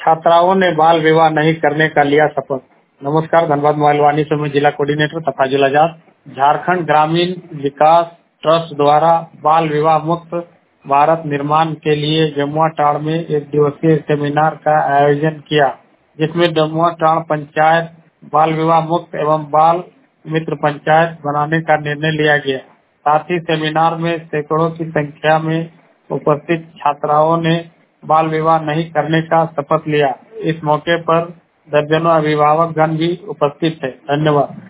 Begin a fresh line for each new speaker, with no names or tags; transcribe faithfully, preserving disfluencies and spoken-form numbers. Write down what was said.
छात्राओं ने बाल विवाह नहीं करने का लिया शपथ। नमस्कार, धनबाद मोबाइल वाणी से मैं जिला कोऑर्डिनेटर तफाजुल आजाद। झारखंड ग्रामीण विकास ट्रस्ट द्वारा बाल विवाह मुक्त भारत निर्माण के लिए जमुआ टाड़ में एक दिवसीय सेमिनार का आयोजन किया, जिसमें जमुआ टाड़ पंचायत बाल विवाह मुक्त एवं बाल मित्र पंचायत बनाने का निर्णय लिया गया। साथ ही सेमिनार में सैकड़ों की संख्या में उपस्थित छात्राओं ने बाल विवाह नहीं करने का शपथ लिया। इस मौके पर दर्जनों अभिभावक गण भी उपस्थित थे। धन्यवाद।